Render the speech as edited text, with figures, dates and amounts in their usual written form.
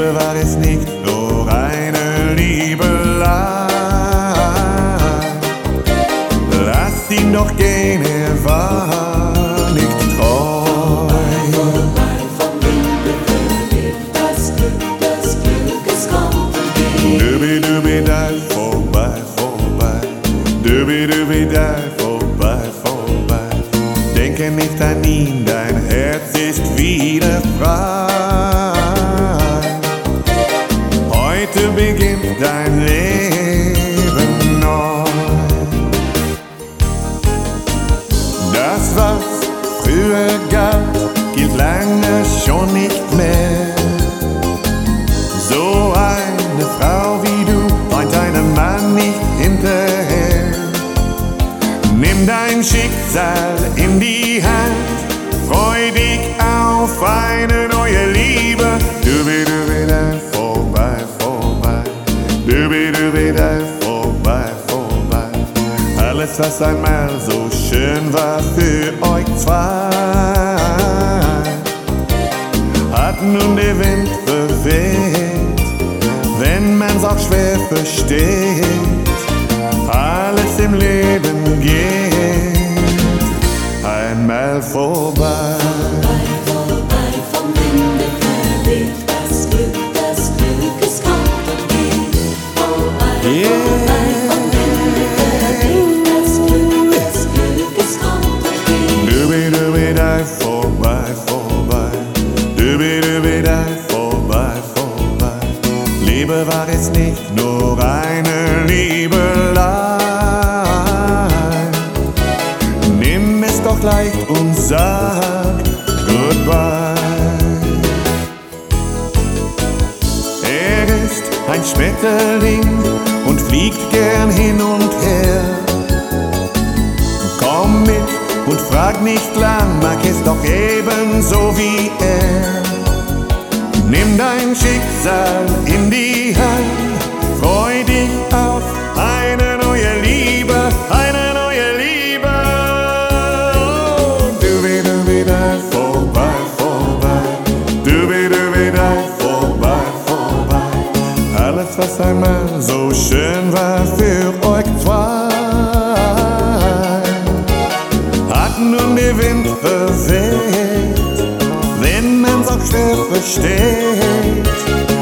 Liebe war es nicht nur eine Liebelei. Lass ihn doch gehen, er war nicht treu. Vorbei vom Winde verweht, das Glück kommt und geht. Dubi-dubi-dai, vorbei, vorbei. Dubi-dubi-dai, vorbei, vorbei. Denke nicht an ihn, dein Herz ist wieder frei. Heute beginnt dein Leben neu. Das, was früher galt, gilt lange schon nicht mehr. So eine Frau wie du weint einem Mann nicht hinterher. Nimm dein Schicksal in die Hand, freu dich auf eine neue Liebe. Dubi-dubi-dai, vorbei, vorbei. Dubi-dubi-dai, vorbei, vorbei. Alles, was einmal so schön war für euch zwei, hat nun der Wind verweht. Wenn man's auch schwer versteht, alles im Leben geht einmal vorbei. Vorbei vom Winde verweht, das Glück kommt und geht. Vorbei vom Winde verweht, das Glück kommt und geht. Dubi-dubi-dai, vorbei, vorbei. Dubi-dubi-dai, vorbei, vorbei. Liebe war es nicht nur eine Liebelei. Nimm es doch leicht und sag goodbye. Er ist ein Schmetterling und fliegt gern hin und her. Komm mit und frag nicht lang, mag es doch ebenso wie er. Nimm dein Schicksal in die Hand, freu dich auf eine neue Liebe, eine neue Liebe. Oh, dubi-dubi-dai, vorbei, vorbei. Dubi-dubi-dai, vorbei, vorbei. Alles, was einmal so schön war für euch zwei, hat nun der Wind verweht. Wenn man's auch schwer versteht,